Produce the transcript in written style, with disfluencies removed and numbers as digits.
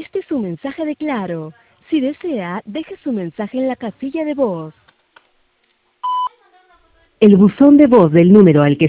Este es su mensaje de Claro. Si desea, deje su mensaje en la casilla de voz. El buzón de voz del número al que